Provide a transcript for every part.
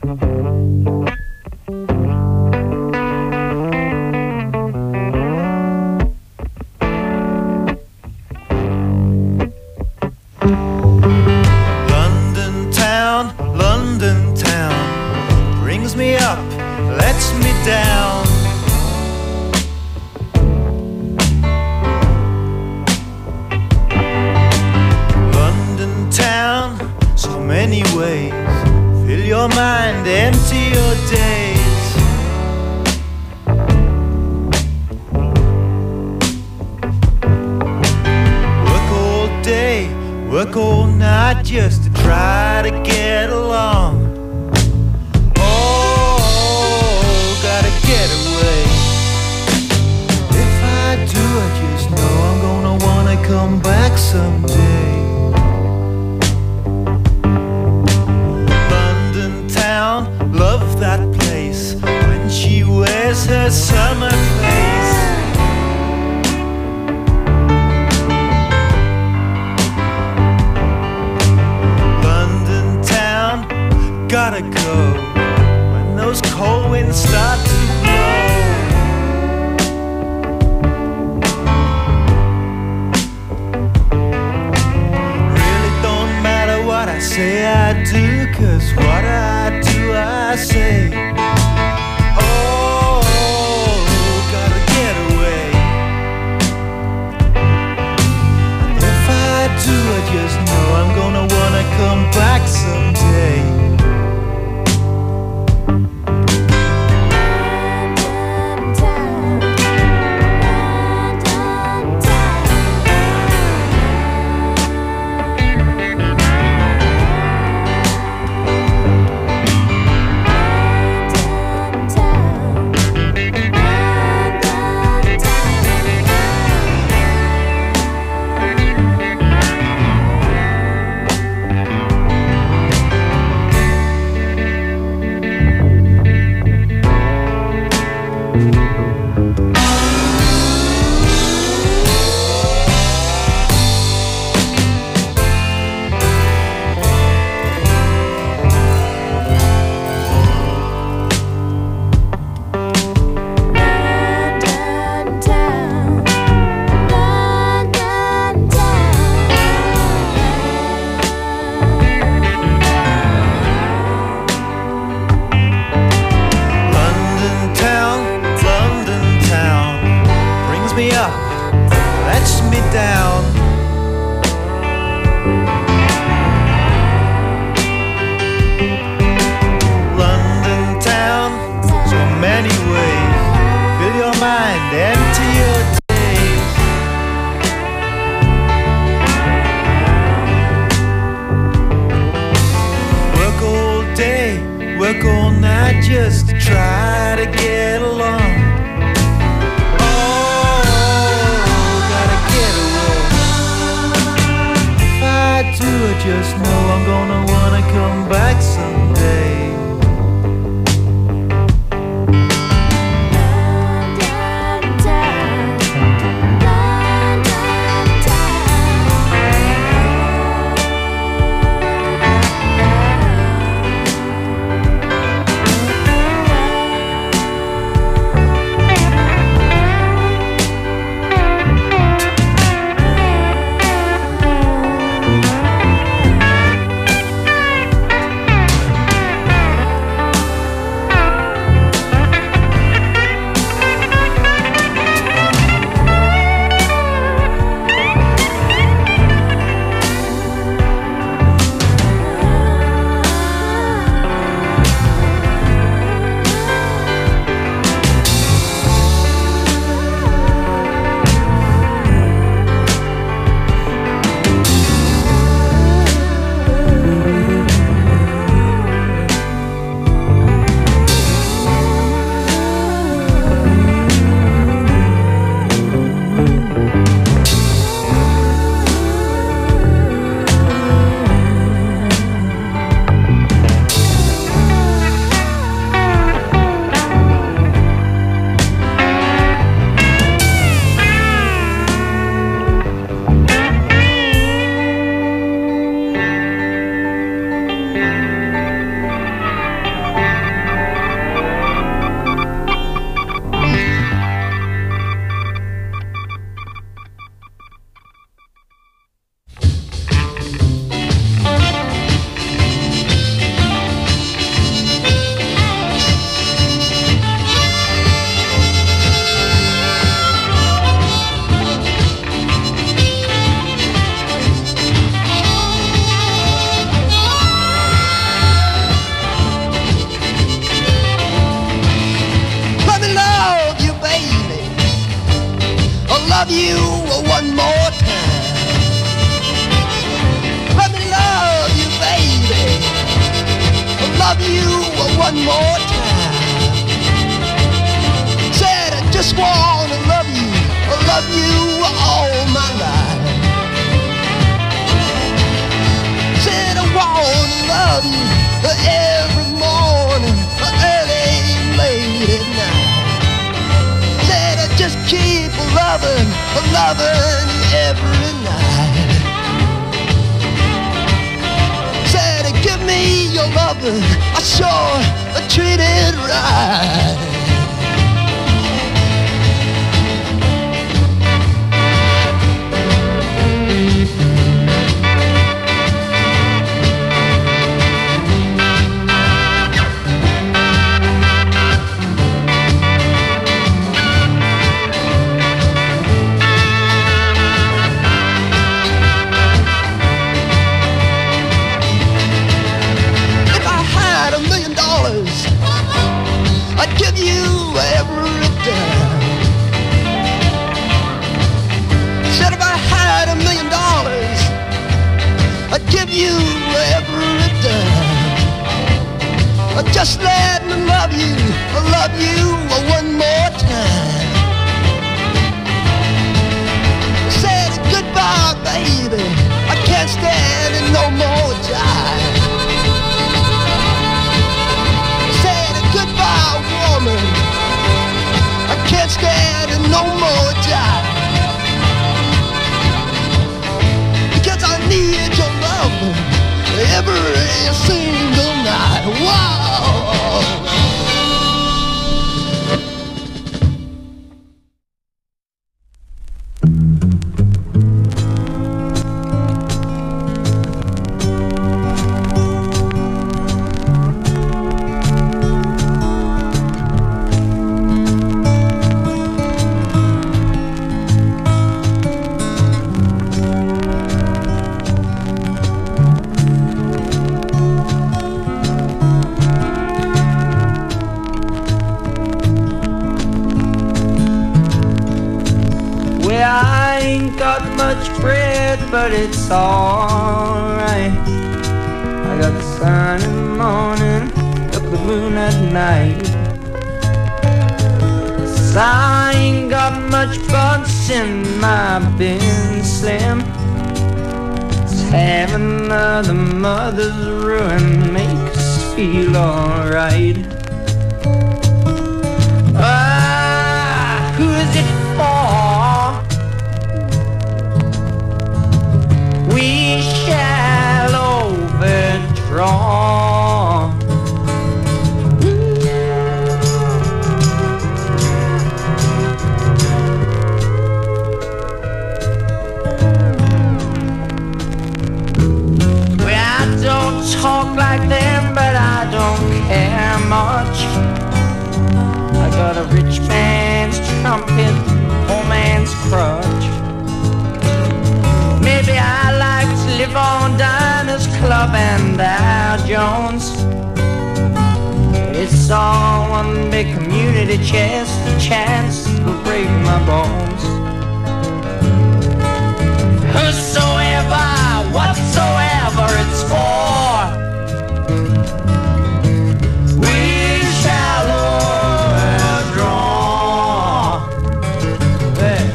London town brings me up, lets me down. London town, so many ways. Fill your mind, empty your days. Work all day, work all night just to try to get along. Oh, gotta get away. If I do, I just know I'm gonna wanna come back someday. London town, love that place when she wears her summer face. Gotta go when those cold winds start to blow. Really don't matter what I say I do, 'cause what I do I say. Oh, gotta get away. And if I do, I just know I'm gonna wanna come back someday. Me up, lets me down. London town, so many ways. Fill your mind, empty your days. Work all day, work all night just to try to get along. I just know I'm gonna wanna come back someday. love you one more time. Let me love you, baby. Love you one more time. Said I just wanna love you all my life. Said I wanna love you every morning, early and late at night. Said I just keep loving every night. Said give me your loving, I sure treat it right. I'd give you every dime. Said if I had $1 million, I'd give you every dime. Just let me love you one more time. Said goodbye, baby, I can't stand it no more time. Goodbye, woman, I can't stand it no more time. Because I need your love every single night. Wow. I ain't got much bread, but it's alright. I got the sun in the morning, got the moon at night. So I ain't got much bugs in my bin slim. It's having another mother's ruin make us feel alright. Who is it for? We shall overdraw. Well, I don't talk like them, but I don't care much. I got a rich man's trumpet, poor man's crutch. Maybe I like to live on Diners Club and Dow Jones. It's all one big community chest, a chance to break my bones. Whosoever, whatsoever it's for, we shall overdraw. Hey.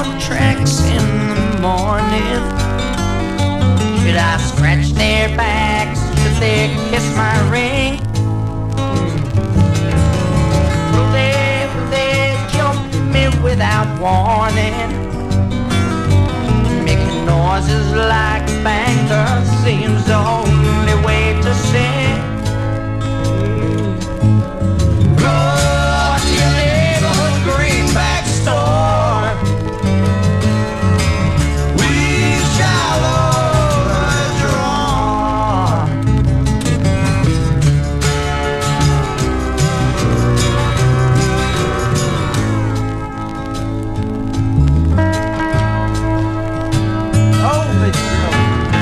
railroad tracks in the morning. Should I scratch their backs? Should they kiss my ring? Will they jump me without warning? Making noises like a banker seems the only way to sing. Go to your neighborhood greenback store. We shall overdraw. Oh, they drill.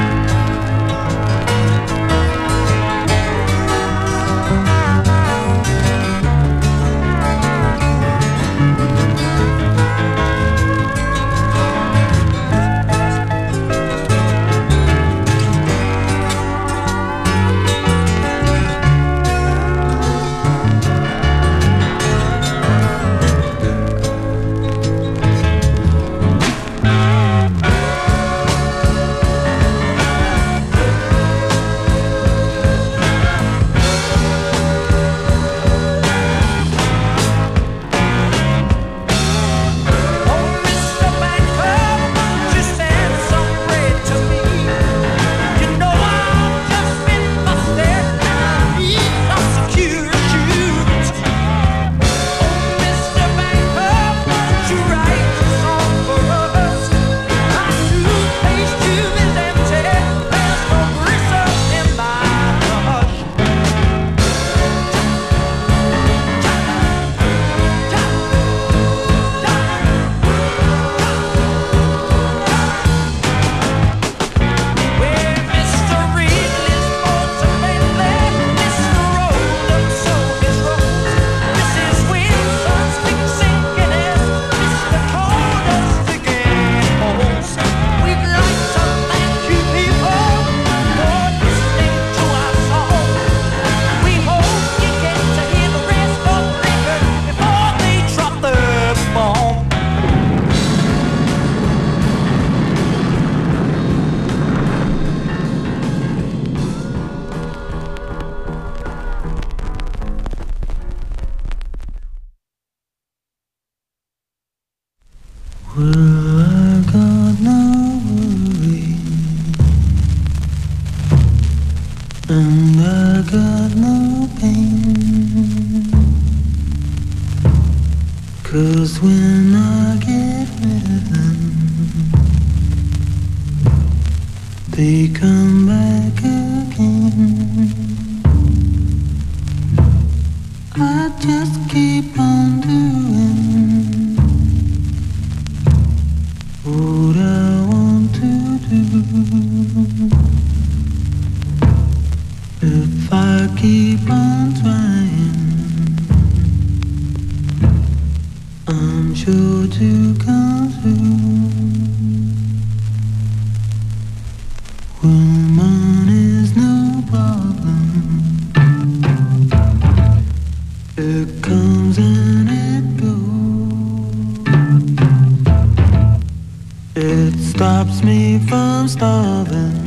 Well, I got no worry, and I got no pain, 'cause when I get rid of them, they come back again. I just keep on doing what I want to do. If I keep on trying, I'm sure to come through. Woman is no problem. It comes and it goes. It stops me from starving.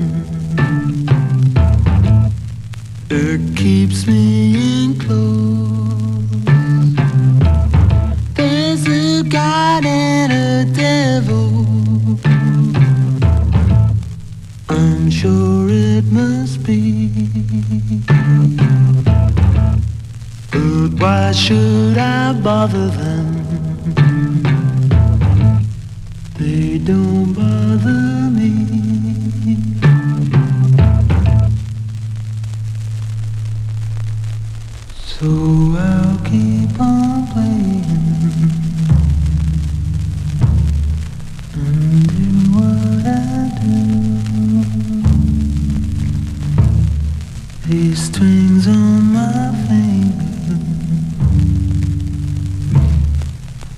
It keeps me enclosed. There's a God and a devil. I'm sure it must be. But why should I bother them? They don't bother me. So I'll keep on playing and do what I do. These strings on my finger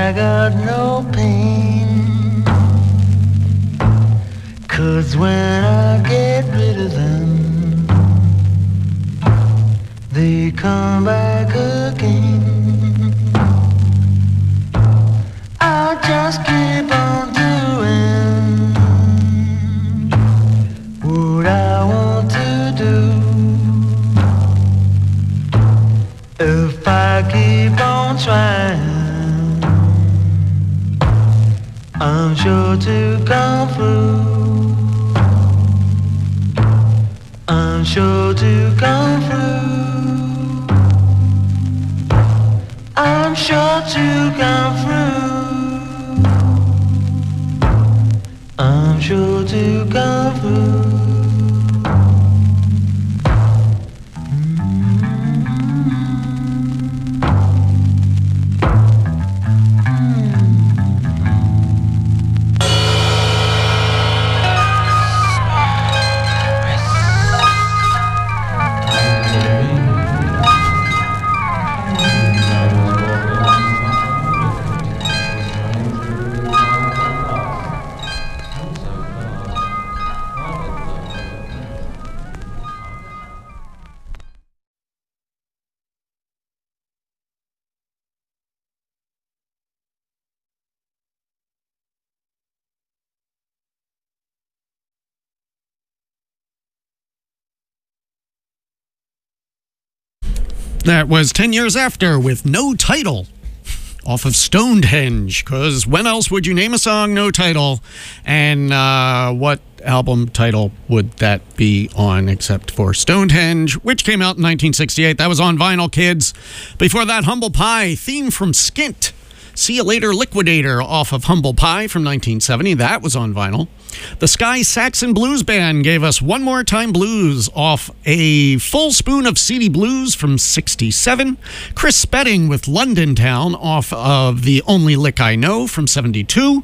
I got no pain, 'cause when I get rid of them, they come back again. I'll just keep on doing what I want to do. If I keep on trying, I'm sure to come through. I'm sure to come through. I'm sure to come through. I'm sure to come through. That was 10 Years After with No Title off of Stonehenge, because when else would you name a song No Title? And what album title would that be on except for Stonehenge, which came out in 1968. That was on vinyl, kids. Before that, Humble Pie, theme from Skint. See You Later Liquidator off of Humble Pie from 1970. That was on vinyl. The Sky Saxon Blues Band gave us One More Time Blues off a Full Spoon of CD Blues from 67. Chris Spedding with London Town off of The Only Lick I Know from 72.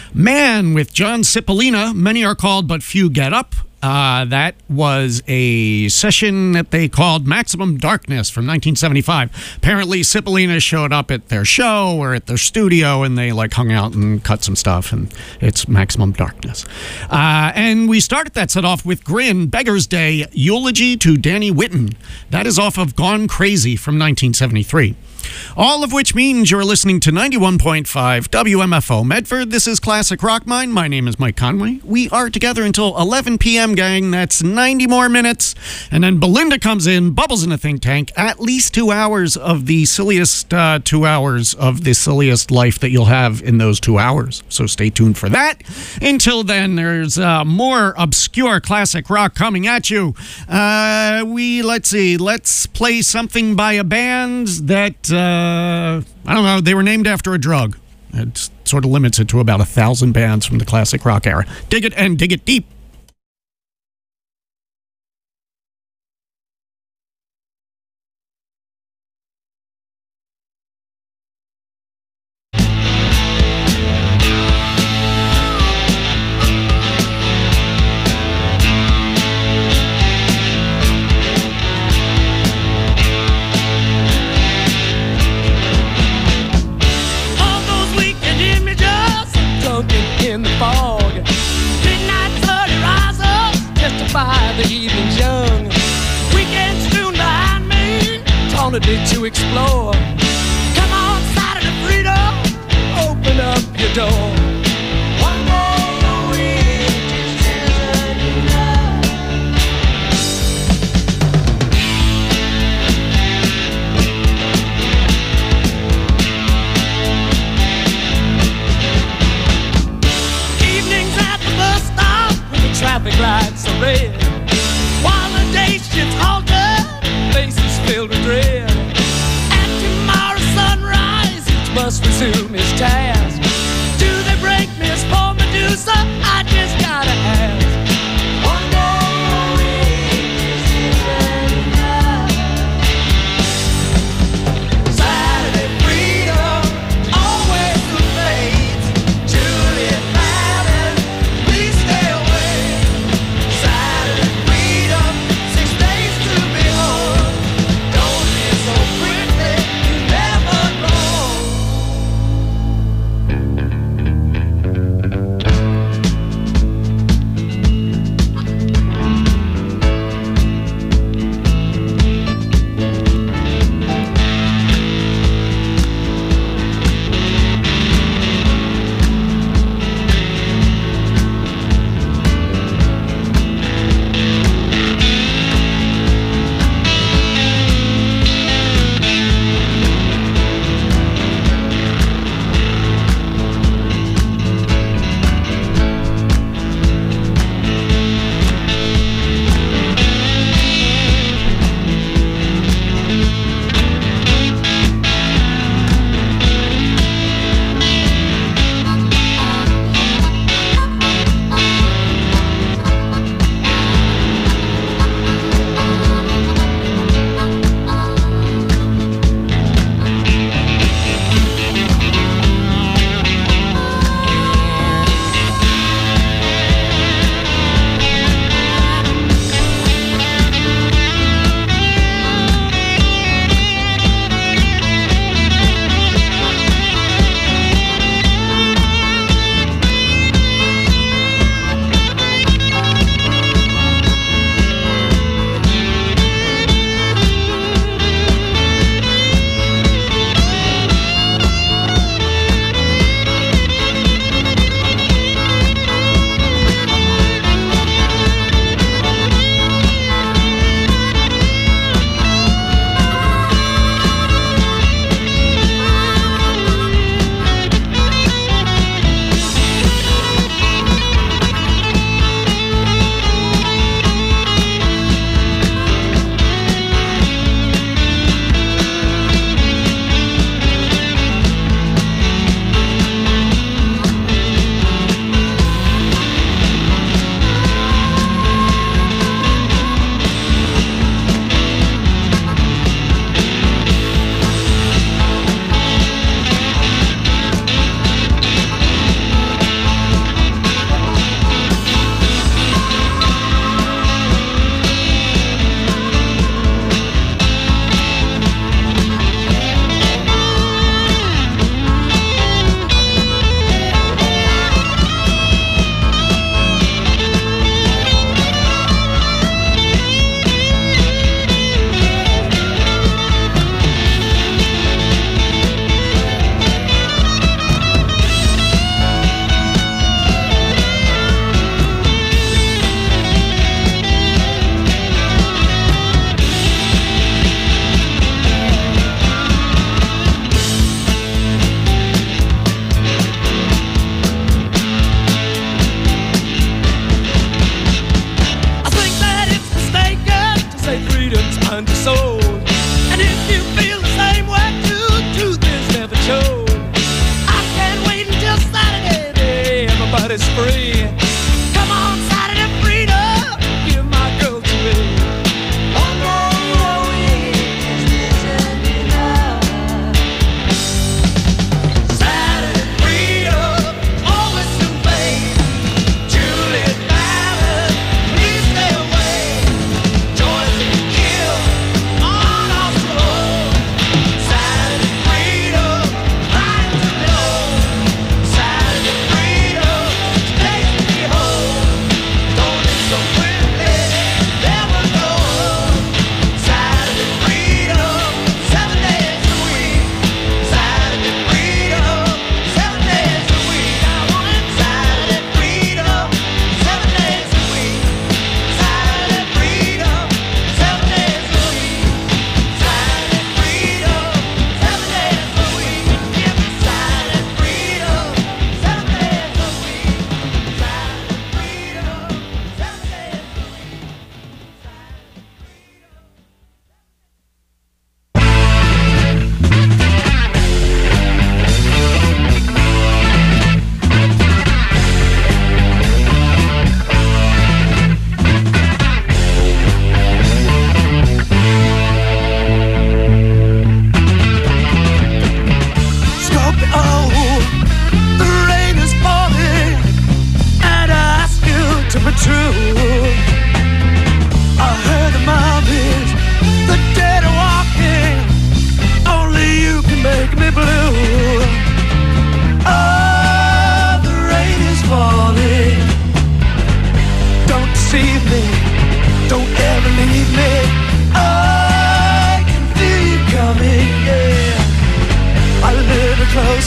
Man with John Cipollina, Many Are Called But Few Get Up. That was a session that they called Maximum Darkness from 1975. Apparently, Cipollina showed up at their show or at their studio, and they like hung out and cut some stuff, and it's Maximum Darkness. And we started that set off with Grin, Beggar's Day, Eulogy to Danny Whitten. That is off of Gone Crazy from 1973. All of which means you're listening to 91.5 WMFO Medford. This is Classic Rock Mine. My name is Mike Conway. We are together until 11 p.m., gang. That's 90 more minutes. And then Belinda comes in, bubbles in a think tank. At least 2 hours of the silliest 2 hours of the silliest life that you'll have in those 2 hours. So stay tuned for that. Until then, there's more obscure classic rock coming at you. Let's see. Let's play something by a band that I don't know, they were named after a drug. It sort of limits it to about 1,000 bands from the classic rock era. Dig it and dig it deep. To explore. Come on, Saturday freedom, open up your door. One day a week just isn't enough. Evenings at the bus stop when the traffic lights are red, while the day shift's halted, faces filled with dread. Must resume his task. Do they break me as poor Medusa? I just gotta ask. One day a week isn't enough. Saturday freedom always too late. Juliet Madden, please stay away. Saturday freedom, 6 days to behold. Don't be so quickly, you never know.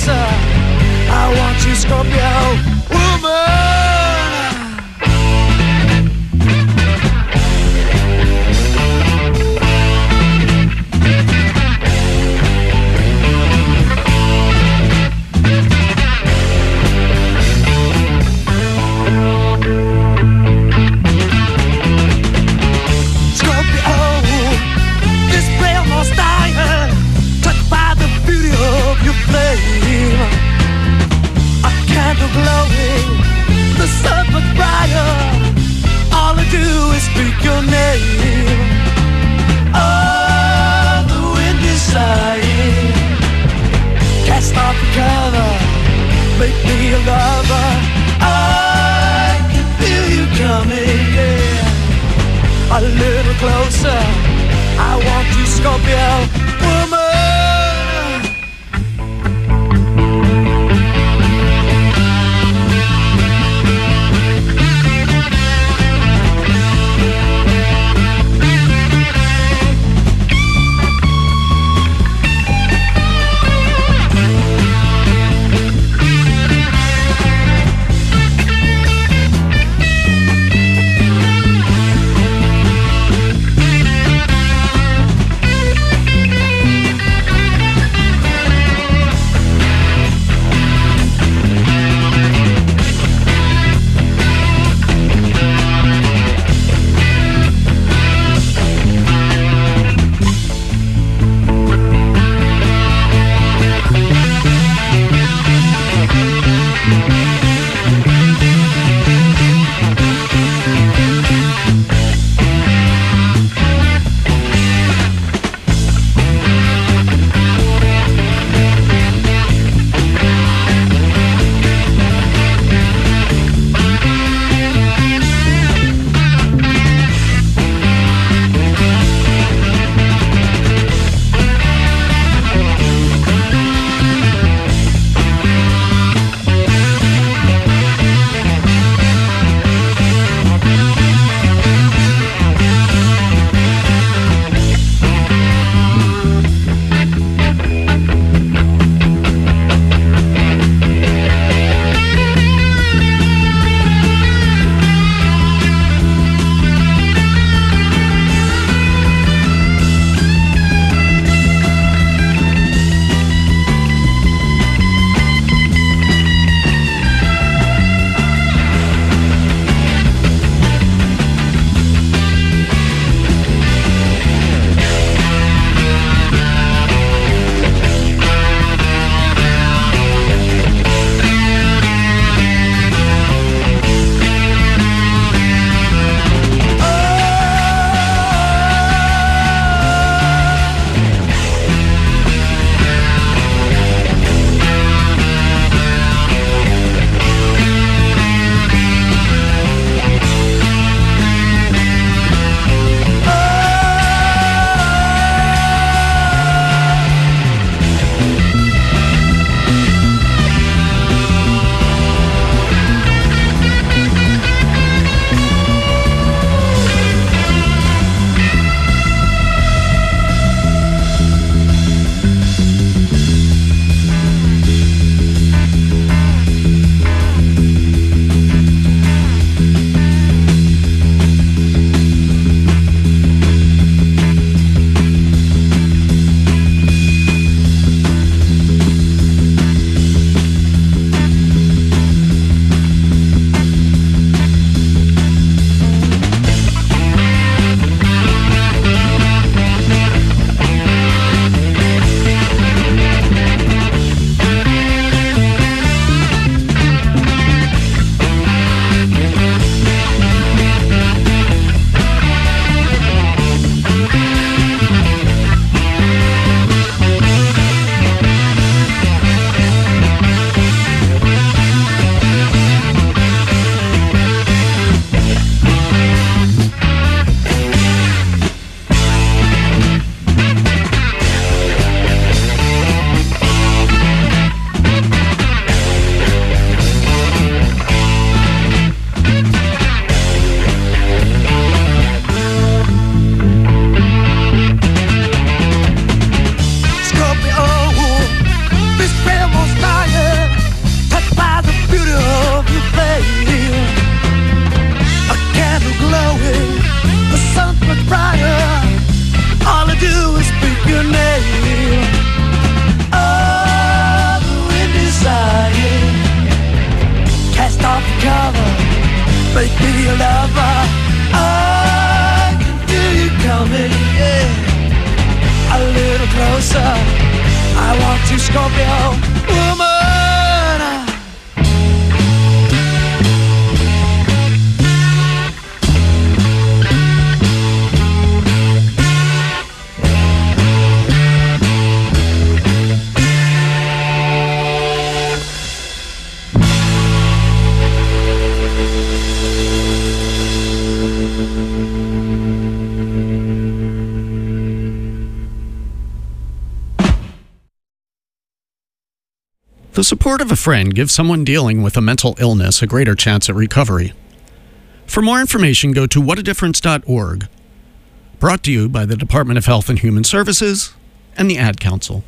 closer. I want you, Scorpio woman. Glowing, the sun was brighter. All I do is speak your name. Oh, the wind is sighing. Cast off the cover, make me a lover. I can feel you coming, yeah. A little closer. I want you, Scorpio woman. be your lover. I can feel you coming, yeah. A little closer. I want to, Scorpio woman. The support of a friend gives someone dealing with a mental illness a greater chance at recovery. For more information, go to whatadifference.org. Brought to you by the Department of Health and Human Services and the Ad Council.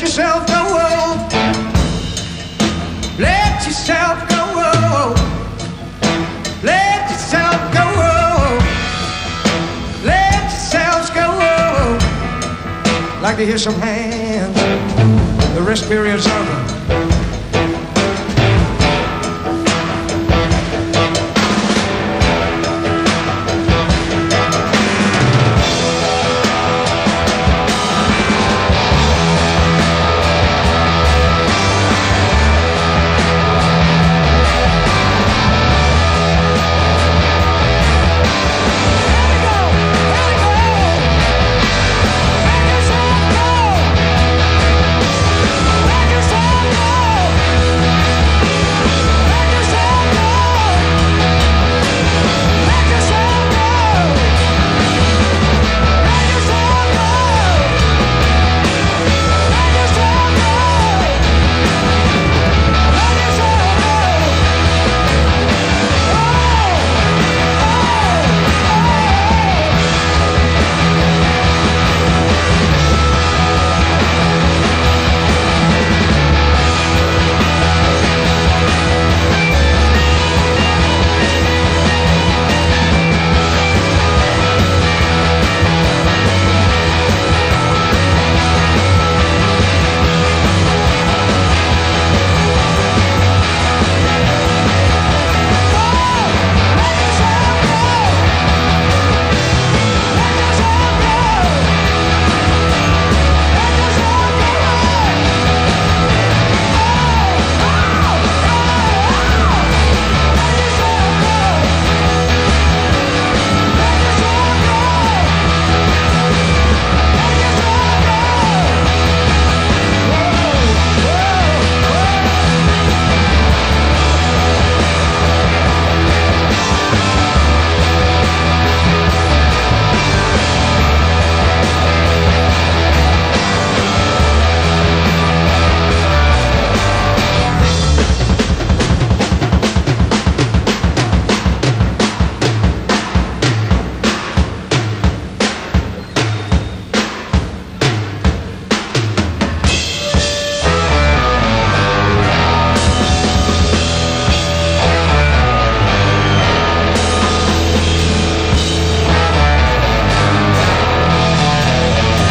yourself go. Let yourself go. Let yourself go. Let yourselves go. Like to hear some hands. The rest periods of